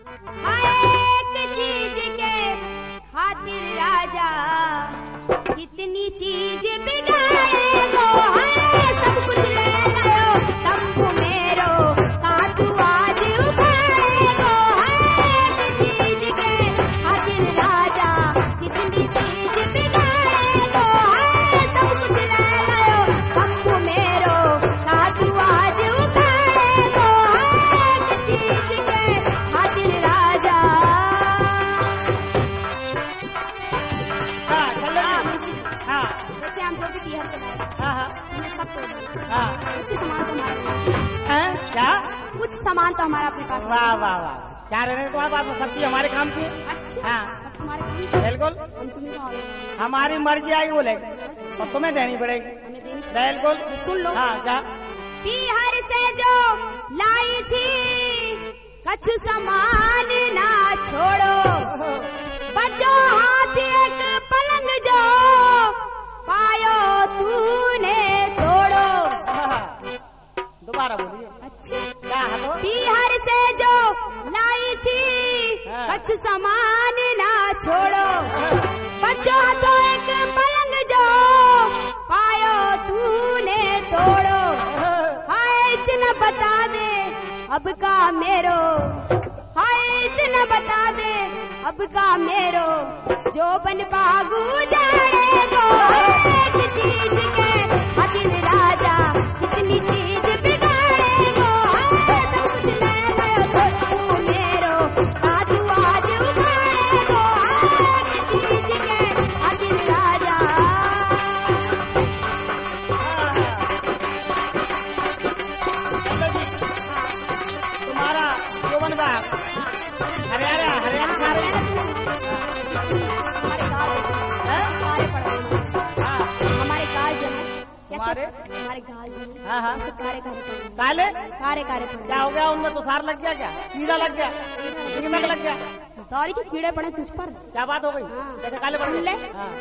एक चीज के खातिर राजा कितनी चीज बिगाड़ेगो। सब कुछ ले लो तंबू मेरो का तू आज उखाड़ेगो। एक चीज के खातिर राजा कितनी चीज बिगाड़ेगो। सब कुछ ले लो तंबू मेरो का तू आज उखाड़ेगो। एक चीज के खातिर राजा। जैसे हम जो भी बिहार चलाए हमने सब कुछ सामान तो हमारा क्या कुछ सामान तो हमारा अपने पास। वाह वाह वाह, क्या रहने तुम्हारे पास सब चीज हमारे काम की। अच्छा हाँ सब तुम्हारे काम बिल्कुल, हम तुम्हें कहा हमारी मर्जी आएगी बोले और तुम्हें देनी पड़ेगी। हमें देनी बिल्कुल सुन लो। हाँ क्या बिहार से जो लाई थी कछु सामान ना छोड़ो। बचो हाथ एक पलंग जो पायो तूने तोड़ो। दोबारा बोलिए। अच्छा क्या है तो? बिहार से जो लाई थी कछु सामान ना छोड़ो। बचो तो एक पलंग जो पायो तूने तोड़ो। हाय इतना बता दे अब का मेरो। हाय इतना बता दे अब का मेरो जो बन पागू जाएगो। एक चीज के खातिर राजा कितनी चीज बिगाड़ेगो। सब कुछ ले लो तू मेरो का तू आज उखाड़ेगो। एक चीज के खातिर राजा। तुम्हारा जो बन रहा हरियाणा हरियाणा सारे हमारे गाँव हमारे पड़े हमारे गाल जो है हमारे हमारे गाल जो है हाँ हाँ कारे कारे पड़े काले कारे कारे पड़े। क्या हो गया उनमें? तुषार लग गया क्या? कीड़ा लग गया? कीड़ा लग गया? दौरी के कीड़े पड़े तुझ पर। क्या बात हो गई? हाँ। जैसे काले पड़ ले। गए। हाँ।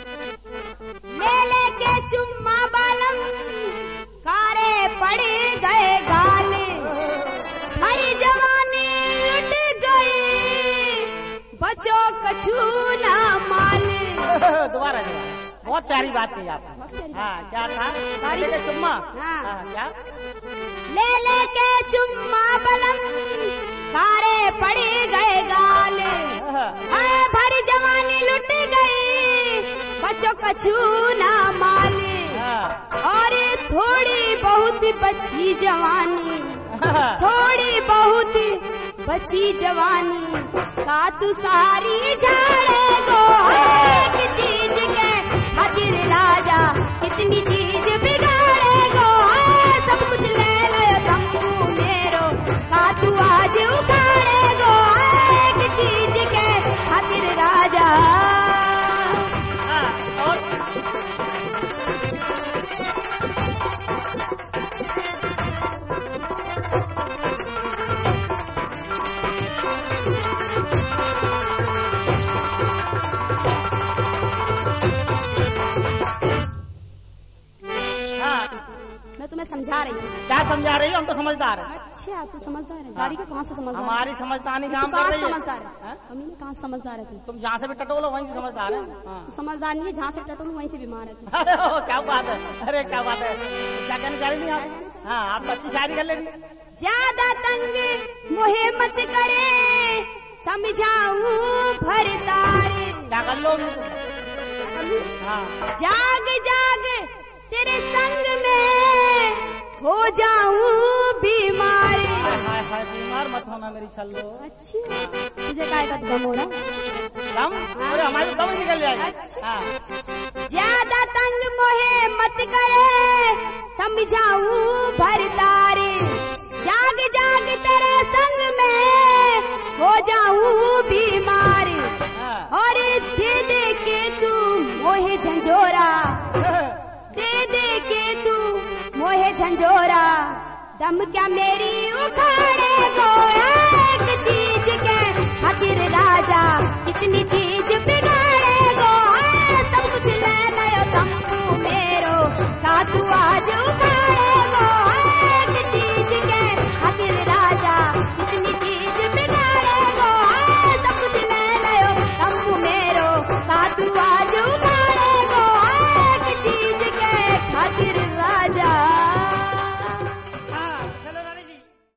ले के चुम्मा बालम कारे पड़े गए गाले। हरी जवानी लुट गई बचो कछु ना माले। दोबारा बहुत प्यारी बात कही आपने। हाँ क्या था? काले के चुम्मा। हाँ। क्या? ले के चुम्मा बलम कारे पड़े गए गाले। भरी जवानी लुट गई बच्चों कछु ना माले। और थोड़ी बहुत बची जवानी थोड़ी बहुत बची जवानी का तू सारी झाड़ेगो। एक चीज के खातिर राजा कितनी चीज बिगाड़ेगो। सब कुछ ले लो तंबू मेरो का तू आज उखाड़ेगो। एक चीज के खातिर राजा। मैं तुम्हें समझा रही हूँ। क्या समझा रही हो? हम तो समझदार हैं। अच्छा तू समझदार है। गाड़ी को कहाँ से समझदार? हमारी समझदारी काम कर कहाँ रही है। समझदार है? अमीन कहाँ समझदार है तू? तुम जहाँ से भी टटोलो वहीं से समझदार है। तू समझदार नहीं है। जहाँ से टटोलू वहीं से बीमार है तू। अरे क्या बात है? अरे क्या बात है? क्या कहने जा रही नहीं आप? हाँ आप तो अच्छी शादी कर लेंगी। ज्यादा तंग मोहे मत करे समझाऊं भरतारे। क्या कर लो? हाँ जाग जाग तेरे संग में हो जाऊं बीमार। हाय हाय बीमार मत होना मेरी छल्लो। अच्छा तुझे काय का दम हो रहा? दम? अरे हमारी दम ही निकल जाएगी। अच्छा। हाँ। ज्यादा तंग मोहे मत करे समझाऊं भरतारे। जाग जाग तेरे संग में हो जाऊं बीमार। और दे के तू मोहे झंझोरा दे के तू मोहे झंझोरा दम क्या मेरी उखाड़ेगो।